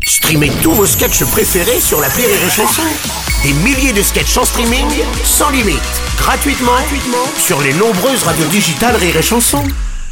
Streamez tous vos sketchs préférés sur l'appli Rire et Chanson. Des milliers de sketchs en streaming, sans limite, gratuitement sur les nombreuses radios digitales Rire et Chanson.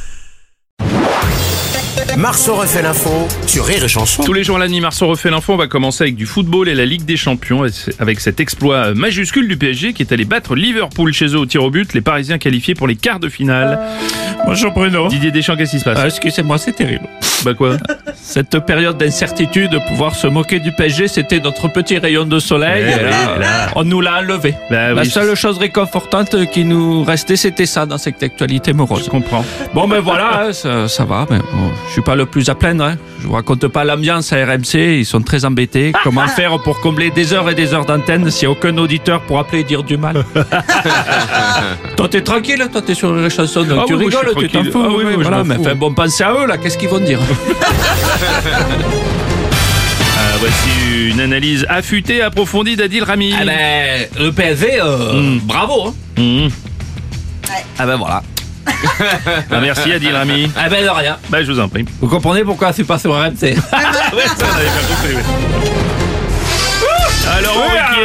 Marceau refait l'info sur Rire et Chanson. Tous les jours à la nuit, Marceau refait l'info. On va commencer avec du football et la Ligue des Champions, avec cet exploit majuscule du PSG qui est allé battre Liverpool chez eux au tir au but. Les Parisiens qualifiés pour les quarts de finale. Bonjour Bruno. Didier Deschamps, qu'est-ce qui se passe? Excusez-moi, c'est terrible. Bah quoi? Cette période d'incertitude, pouvoir se moquer du PSG, c'était notre petit rayon de soleil. Eh oui, là. On nous l'a enlevé. Bah La oui, seule chose réconfortante qui nous restait, c'était ça dans cette actualité morose. je comprends. Bon, ben voilà, hein, ça va. Mais bon, je suis pas le plus à plaindre. Hein. Je vous raconte pas l'ambiance à RMC. Ils sont très embêtés. Comment faire pour combler des heures et des heures d'antenne s'il n'y a aucun auditeur pour appeler et dire du mal? Toi, t'es tranquille. Toi, t'es sur les chansons. Donc Ah tu oui, moi, je rigoles, suis tu t'en tranquille. fous. Ah oui, moi, je voilà, m'en mais fous. enfin, bon, pensez à eux, là. Qu'est-ce qu'ils vont dire? Voici une analyse affûtée, approfondie d'Adil Rami. Ah ben, le PSV, bravo. Hein. Mmh. Ah ben voilà. Ah, merci Adil Rami. Ah ben de rien. Bah, je vous en prie. Vous comprenez pourquoi c'est pas sur RMC? Ouais, ça, on avait bien compris, ouais. Alors,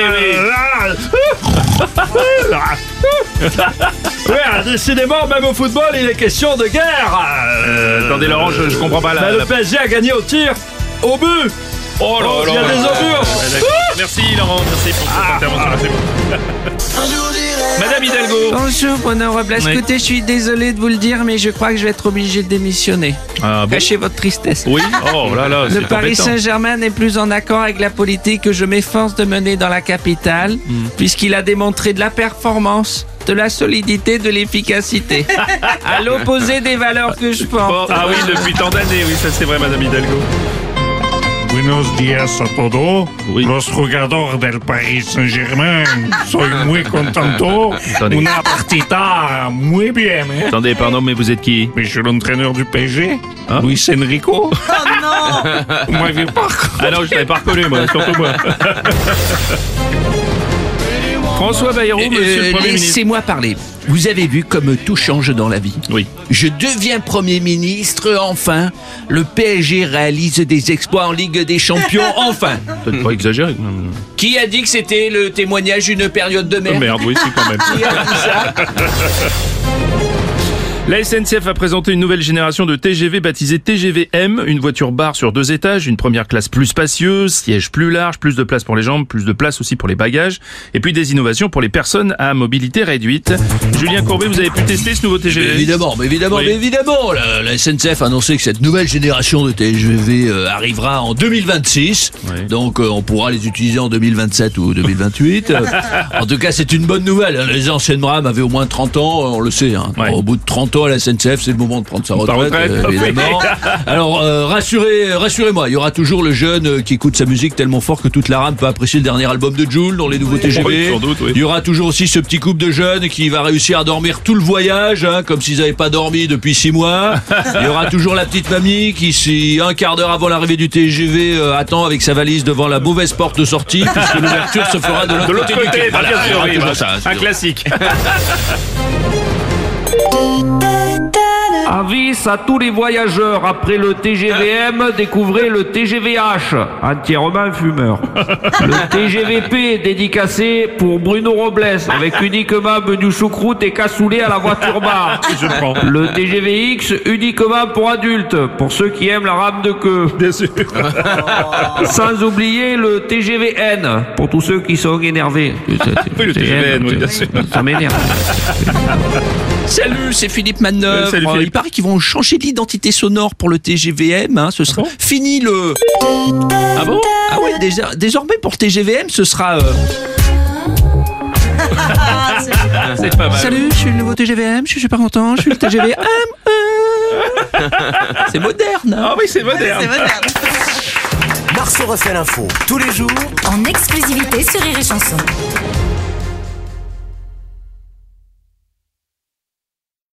Décidément, même au football, il est question de guerre. attendez Laurent, je comprends pas Le PSG a gagné au tir, au but. Oh là Il y a là. des obus. Ouais, d'accord. Merci Laurent, merci pour cette intervention. C'est bon. Madame Hidalgo. Bonjour Bruno Robles, Oui. écoutez, je suis désolé de vous le dire, mais je crois que je vais être obligé de démissionner. Ah bon? Cachez votre tristesse. Oui. Oh là là, c'est Le Paris embêtant. Saint-Germain n'est plus en accord avec la politique que je m'efforce de mener dans la capitale, puisqu'il a démontré de la performance, de la solidité, de l'efficacité. À l'opposé des valeurs que je Bon, porte. ah oui, depuis tant d'années, oui, ça c'est vrai, Madame Hidalgo. Buenos días a todos. Oui. Los jugadores del Paris Saint-Germain. Soy muy contento. Attendez. Una partita muy bien. ¿Eh? Attendez, pardon, mais vous êtes qui? Mais je suis l'entraîneur du PSG. Hein? Luis Enrico. Oh non! Vous m'avez pas. Ah non, je l'avais pas reconnu, moi, surtout moi. François Bayrou, monsieur le Premier ministre. Laissez-moi parler. Vous avez vu comme tout change dans la vie. Oui. Je deviens Premier ministre, enfin. Le PSG réalise des exploits en Ligue des Champions, enfin. Peut-être pas exagéré. quand même. Qui a dit que c'était le témoignage d'une période de Oh, merde? merde, oui, c'est quand même. Qui a dit ça? La SNCF a présenté une nouvelle génération de TGV baptisée TGV M, une voiture bar sur 2 étages, une première classe plus spacieuse, siège plus large, plus de place pour les jambes, plus de place aussi pour les bagages, et puis des innovations pour les personnes à mobilité réduite. Julien Courbet, vous avez pu tester ce nouveau TGV? Évidemment, Oui. la SNCF a annoncé que cette nouvelle génération de TGV arrivera en 2026. Oui. Donc on pourra les utiliser en 2027 ou 2028. En tout cas, c'est une bonne nouvelle. Hein. Les anciennes rames avaient au moins 30 ans, on le sait. Hein. Ouais. Au bout de 30 ans, à la SNCF, c'est le moment de prendre sa retraite, évidemment. oui. Alors, rassurez-moi, il y aura toujours le jeune qui écoute sa musique tellement fort que toute la rame peut apprécier le dernier album de Jul dans les nouveaux TGV. Oui, sans doute, oui. Il y aura toujours aussi ce petit couple de jeunes qui va réussir à dormir tout le voyage, hein, comme s'ils n'avaient pas dormi depuis 6 mois. Il y aura toujours la petite mamie qui, si un quart d'heure avant l'arrivée du TGV, attend avec sa valise devant la mauvaise porte de sortie, puisque l'ouverture se fera de De l'autre du côté, quai. bah, bien Voilà, il y sûr, aura oui, toujours bah, ça, un classique. Avis à tous les voyageurs, après le TGVM, découvrez le TGVH, entièrement fumeur. Le TGVP dédicacé pour Bruno Robles, avec uniquement menu choucroute et cassoulet à la voiture bar. Je prends. Le TGVX uniquement pour adultes, pour ceux qui aiment la rame de queue. Bien sûr. Sans oublier le TGVN, pour tous ceux qui sont énervés. Oui, le TGVN, oui, bien sûr. Ça m'énerve. Salut, c'est Philippe Manœuvre. Salut, Philippe. Il paraît qu'ils vont changer l'identité sonore pour le TGVM. Hein. Ce sera bon fini le. Ah bon? Ah oui, désormais pour le TGVM, ce sera. C'est pas mal. Salut, je suis le nouveau TGVM. Je suis super content. Je suis le TGVM. C'est moderne. Hein. Ah oui, c'est moderne. Marceau refait l'info tous les jours En exclusivité sur Rire et Chanson.